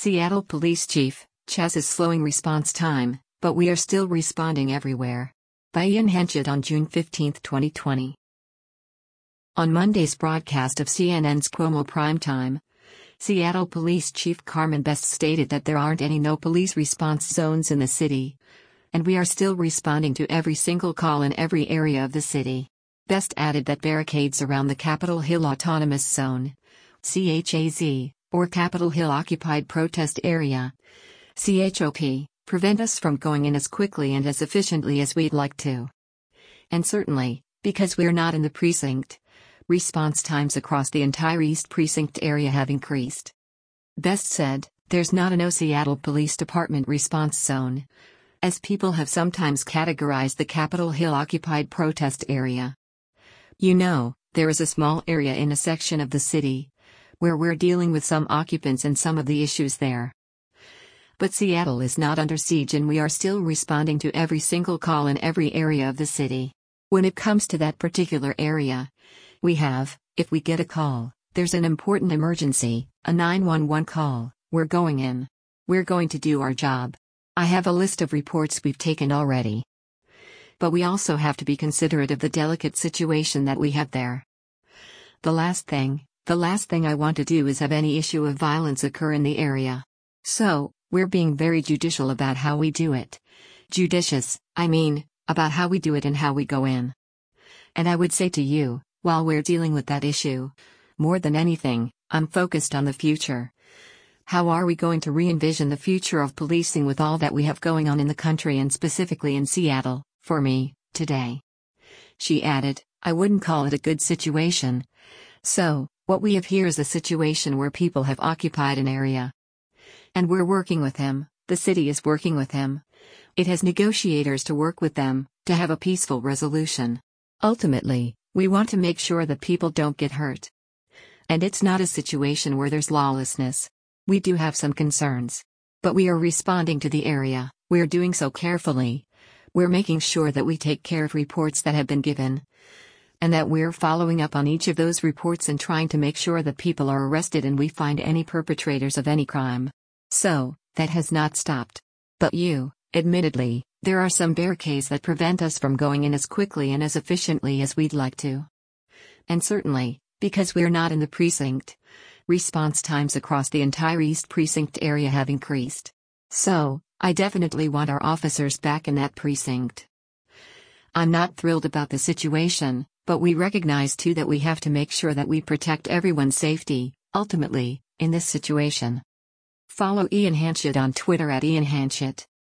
Seattle Police Chief, Chaz is slowing response time, but we are still responding everywhere. By Ian Henchett on June 15, 2020. On Monday's broadcast of CNN's Cuomo Primetime, Seattle Police Chief Carmen Best stated that there aren't any no police response zones in the city, and we are still responding to every single call in every area of the city. Best added that barricades around the Capitol Hill Autonomous Zone, CHAZ, or Capitol Hill Occupied Protest Area, CHOP, prevent us from going in as quickly and as efficiently as we'd like to. And certainly, because we're not in the precinct, response times across the entire East Precinct area have increased. Best said, there's not a no Seattle Police Department response zone, as people have sometimes categorized the Capitol Hill Occupied Protest Area. You know, there is a small area in a section of the city, where we're dealing with some occupants and some of the issues there. But Seattle is not under siege and we are still responding to every single call in every area of the city. When it comes to that particular area, we have, if we get a call, there's an important emergency, a 911 call, we're going in. We're going to do our job. I have a list of reports we've taken already. But we also have to be considerate of the delicate situation that we have there. The last thing I want to do is have any issue of violence occur in the area. So, we're being very judicial about how we do it. Judicious, about how we do it and how we go in. And I would say to you, while we're dealing with that issue, more than anything, I'm focused on the future. How are we going to re-envision the future of policing with all that we have going on in the country and specifically in Seattle, for me, today? She added, I wouldn't call it a good situation. So, what we have here is a situation where people have occupied an area. And we're working with him, the city is working with him. It has negotiators to work with them, to have a peaceful resolution. Ultimately, we want to make sure that people don't get hurt. And it's not a situation where there's lawlessness. We do have some concerns. But we are responding to the area, we're doing so carefully. We're making sure that we take care of reports that have been given. And that we're following up on each of those reports and trying to make sure that people are arrested and we find any perpetrators of any crime. So, that has not stopped. But admittedly, there are some barricades that prevent us from going in as quickly and as efficiently as we'd like to. And certainly, because we're not in the precinct, response times across the entire East Precinct area have increased. So, I definitely want our officers back in that precinct. I'm not thrilled about the situation, but we recognize too that we have to make sure that we protect everyone's safety, ultimately, in this situation. Follow Ian Henchett on Twitter @IanHenchett.